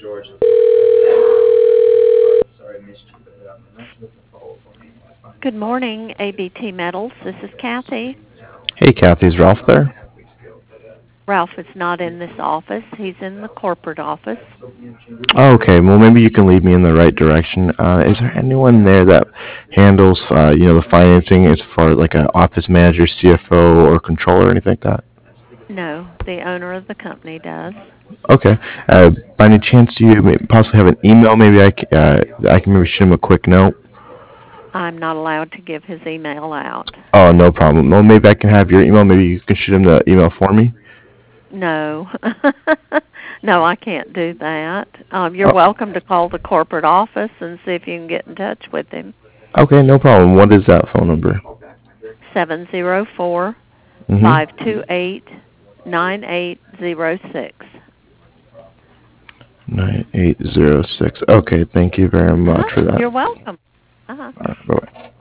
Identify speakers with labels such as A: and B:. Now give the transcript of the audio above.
A: Good morning, ABT Metals. This is Kathy.
B: Hey, Kathy, is Ralph there?
A: Ralph is not in this office. He's in the corporate office.
B: Oh, okay, well, maybe you can lead me in the right direction. Is there anyone there that handles, the financing as far as like an office manager, CFO, or controller, or anything like that?
A: No, the owner of the company does.
B: Okay. By any chance, do you possibly have an email? Maybe I can maybe shoot him a quick note.
A: I'm not allowed to give his email out.
B: Oh, no problem. Well, maybe I can have your email. Maybe you can shoot him the email for me.
A: No. No, I can't do that. You're
B: Oh,
A: welcome to call the corporate office and see if you can get in touch with him.
B: okay, no problem. What is that phone number?
A: 704
B: Mm-hmm.
A: 528 9806.
B: 9806. Okay, thank you very much for that.
A: You're welcome. Uh-huh.
B: Bye-bye.